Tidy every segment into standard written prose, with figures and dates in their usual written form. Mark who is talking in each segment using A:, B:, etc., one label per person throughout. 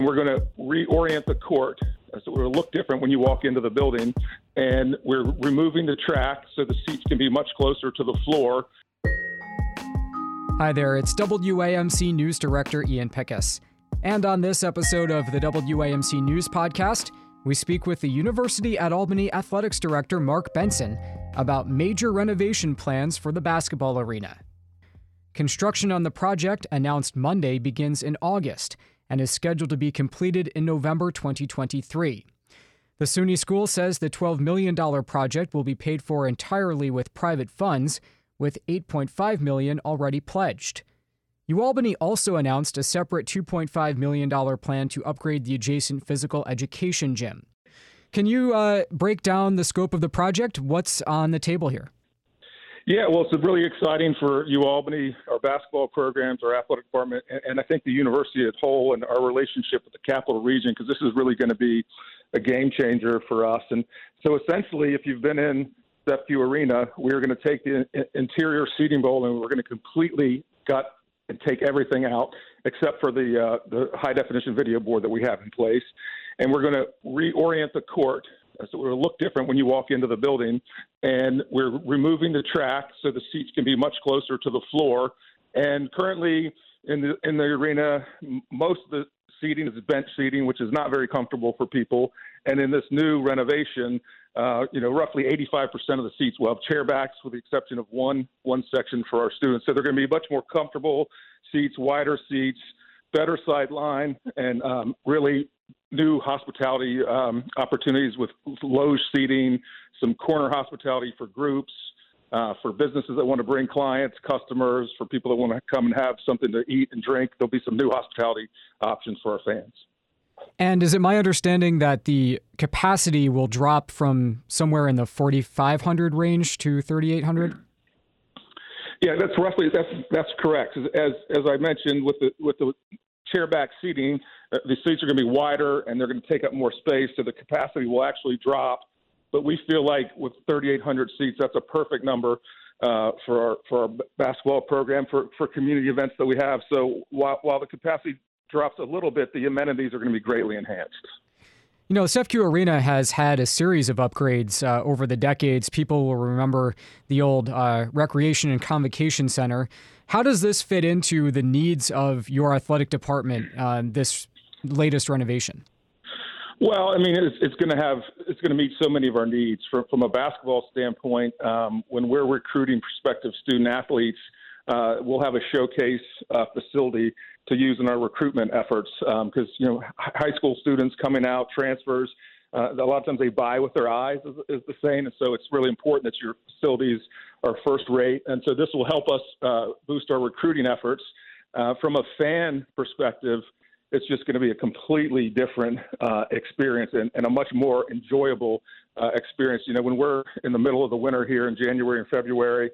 A: We're going to reorient the court so it will look different when you walk into the building, and we're removing the track so the seats can be much closer to the floor.
B: Hi there, it's WAMC News Director Ian Pickus. And on this episode of the WAMC News Podcast, we speak with the University at Albany Athletics Director Mark Benson about major renovation plans for the basketball arena. Construction on the project, announced Monday, begins in August and is scheduled to be completed in November 2023. The SUNY School says the $12 million project will be paid for entirely with private funds, with $8.5 million already pledged. UAlbany also announced a separate $2.5 million plan to upgrade the adjacent physical education gym. Can you break down the scope of the project? What's on the table here?
A: Yeah, well, it's really exciting for UAlbany, our basketball programs, our athletic department, and I think the university as a whole and our relationship with the Capital Region, because this is really going to be a game changer for us. And so essentially, if you've been in Steph Pugh Arena, we're going to take the interior seating bowl and we're going to completely gut and take everything out except for the high-definition video board that we have in place. And we're going to reorient the court so it will look different when you walk into the building, and we're removing the track so the seats can be much closer to the floor. And currently in the arena, most of the seating is bench seating, which is not very comfortable for people. And in this new renovation, roughly 85% of the seats will have chair backs, with the exception of one section for our students. So they're going to be much more comfortable seats, wider seats, better sideline, and really new hospitality opportunities with loge seating, some corner hospitality for groups, for businesses that want to bring clients, customers, for people that want to come and have something to eat and drink. There'll be some new hospitality options for our fans.
B: And is it my understanding that the capacity will drop from somewhere in the 4,500 range to 3,800?
A: Yeah, that's correct. As I mentioned, with the chair back seating, the seats are going to be wider and they're going to take up more space, so the capacity will actually drop. But we feel like with 3,800 seats, that's a perfect number for our basketball program, for community events that we have. So while the capacity drops a little bit, the amenities are going to be greatly enhanced.
B: You know, Steph Pugh Arena has had a series of upgrades over the decades. People will remember the old Recreation and Convocation Center. How does this fit into the needs of your athletic department, this latest renovation?
A: Well, I mean, it's going to meet so many of our needs. From a basketball standpoint, when we're recruiting prospective student athletes, we'll have a showcase facility to use in our recruitment efforts, because high school students coming out, transfers, a lot of times they buy with their eyes, is the saying, and so it's really important that your facilities are first rate. And so this will help us boost our recruiting efforts. From a fan perspective, it's just going to be a completely different experience and a much more enjoyable experience. When we're in the middle of the winter here in January and February,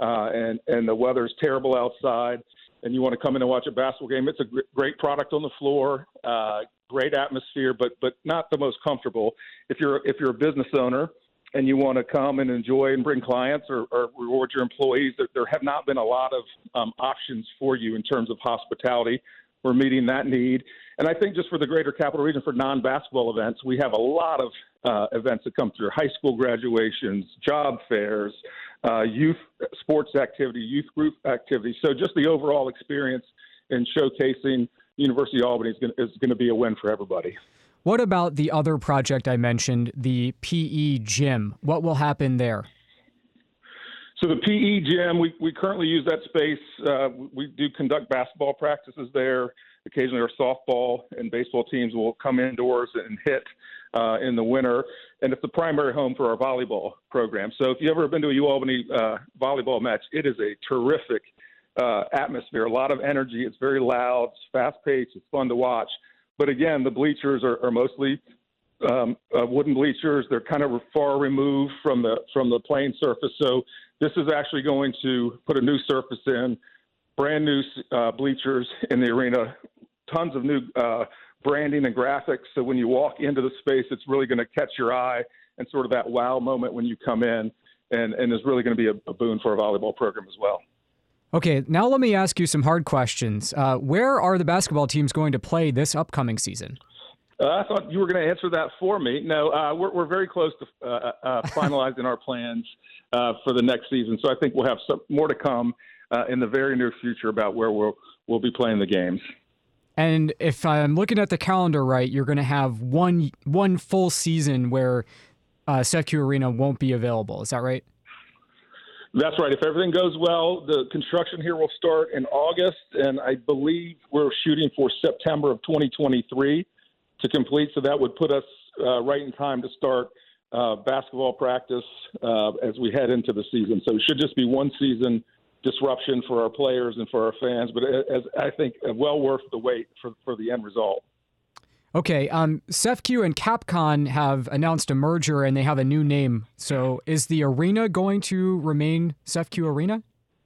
A: and the weather's terrible outside, and you want to come in and watch a basketball game, it's a great product on the floor, great atmosphere, but not the most comfortable. If you're a business owner and you want to come and enjoy and bring clients or reward your employees, there have not been a lot of options for you in terms of hospitality. We're meeting that need. And I think just for the greater Capital Region, for non-basketball events, we have a lot of events that come through: high school graduations, job fairs, youth sports activity, youth group activity. So just the overall experience in showcasing University of Albany is going to be a win for everybody.
B: What about the other project I mentioned, the PE gym? What will happen there?
A: So the PE gym, we currently use that space. We do conduct basketball practices there. Occasionally our softball and baseball teams will come indoors and hit in the winter. And it's the primary home for our volleyball program. So if you've ever been to a UAlbany volleyball match, it is a terrific atmosphere, a lot of energy. It's very loud, it's fast-paced, it's fun to watch. But again, the bleachers are mostly wooden bleachers. They're kind of far removed from the playing surface. So this is actually going to put a new surface in, brand new bleachers in the arena, tons of new branding and graphics. So when you walk into the space, it's really going to catch your eye and sort of that wow moment when you come in, and is really going to be a boon for our volleyball program as well.
B: Okay, now let me ask you some hard questions. Where are the basketball teams going to play this upcoming season?
A: I thought you were going to answer that for me. No, we're very close to finalizing our plans for the next season. So I think we'll have some more to come in the very near future about where we'll be playing the games.
B: And if I'm looking at the calendar right, you're going to have one full season where CEFCU Arena won't be available. Is that right?
A: That's right. If everything goes well, the construction here will start in August, and I believe we're shooting for September of 2023 to complete. So that would put us right in time to start basketball practice as we head into the season. So it should just be one season disruption for our players and for our fans, but as I think well worth the wait for the end result.
B: Okay, CEFCU and Capcom have announced a merger and they have a new name. So is the arena going to remain CEFCU Arena?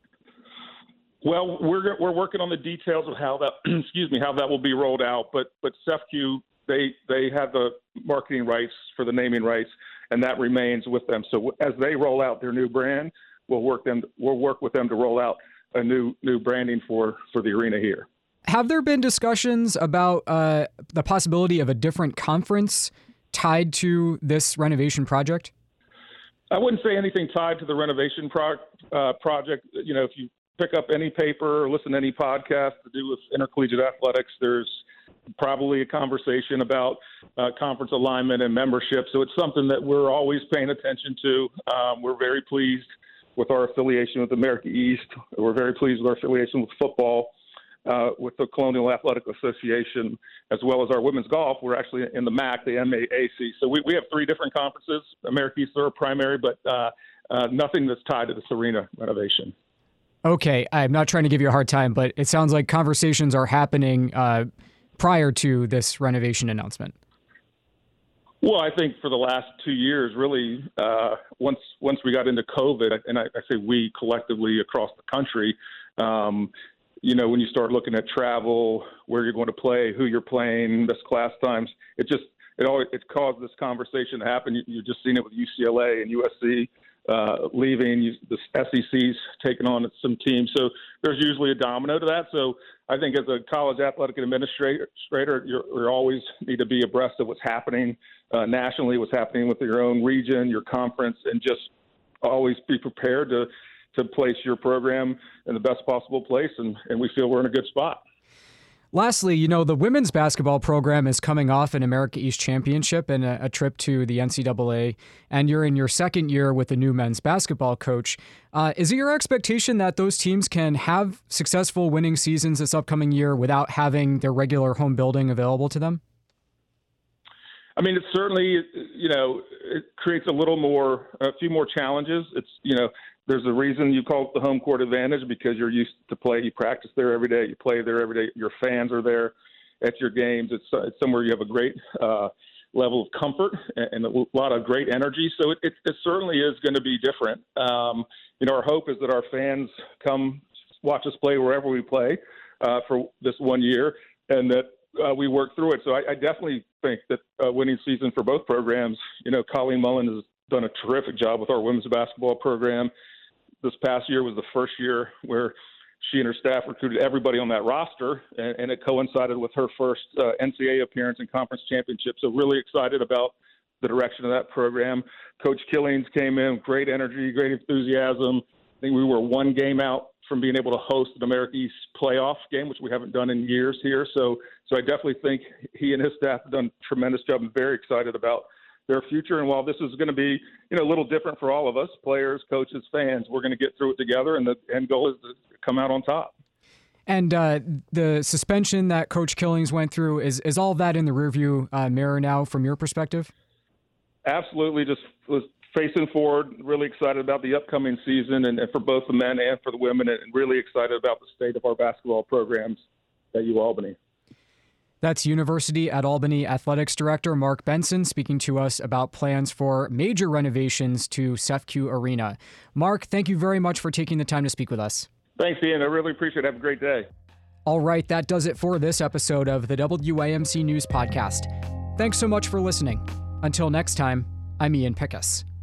A: Well, we're working on the details of how that how that will be rolled out. But CEFCU, they have the marketing rights for the naming rights, and that remains with them. So as they roll out their new brand, we'll work with them to roll out a new branding for the arena here.
B: Have there been discussions about the possibility of a different conference tied to this renovation project?
A: I wouldn't say anything tied to the renovation project. You know, if you pick up any paper or listen to any podcast to do with intercollegiate athletics, there's probably a conversation about conference alignment and membership. So it's something that we're always paying attention to. We're very pleased with our affiliation with America East. We're very pleased with our affiliation with football. With the Colonial Athletic Association, as well as our women's golf. We're actually in the MAC, the MAAC. So we have three different conferences. America East are primary, but nothing that's tied to this arena renovation.
B: Okay, I'm not trying to give you a hard time, but it sounds like conversations are happening prior to this renovation announcement.
A: Well, I think for the last 2 years, really, once we got into COVID, and I say we collectively across the country, you know, when you start looking at travel, where you're going to play, who you're playing, missed class times, it caused this conversation to happen. You've just seen it with UCLA and USC leaving, the SEC's taking on some teams. So there's usually a domino to that. So I think as a college athletic administrator, you always need to be abreast of what's happening nationally, what's happening with your own region, your conference, and just always be prepared to place your program in the best possible place, and we feel we're in a good spot.
B: Lastly, you know, the women's basketball program is coming off an America East championship and a trip to the NCAA, and you're in your second year with the new men's basketball coach. Is it your expectation that those teams can have successful winning seasons this upcoming year without having their regular home building available to them?
A: I mean, it certainly, you know, it creates a few more challenges. It's, you know, there's a reason you call it the home court advantage, because you're used to play. You practice there every day. You play there every day. Your fans are there at your games. It's somewhere you have a great level of comfort and a lot of great energy. So it certainly is going to be different. You know, our hope is that our fans come watch us play wherever we play for this 1 year, and that we work through it. So I definitely think that a winning season for both programs. You know, Colleen Mullen has done a terrific job with our women's basketball program. This past year was the first year where she and her staff recruited everybody on that roster, and it coincided with her first NCAA appearance in conference championship. So really excited about the direction of that program. Coach Killings came in, great energy, great enthusiasm. I think we were one game out from being able to host an America East playoff game, which we haven't done in years here. So I definitely think he and his staff have done a tremendous job. I'm very excited about their future. And while this is going to be, you know, a little different for all of us, players, coaches, fans, we're going to get through it together, and the end goal is to come out on top.
B: And the suspension that Coach Killings went through, is all that in the rearview mirror now from your perspective?
A: Absolutely. Just was facing forward, really excited about the upcoming season and for both the men and for the women, and really excited about the state of our basketball programs at UAlbany.
B: That's University at Albany Athletics Director Mark Benson speaking to us about plans for major renovations to CEFCU Arena. Mark, thank you very much for taking the time to speak with us.
A: Thanks, Ian. I really appreciate it. Have a great day.
B: All right, that does it for this episode of the WAMC News Podcast. Thanks so much for listening. Until next time, I'm Ian Pickus.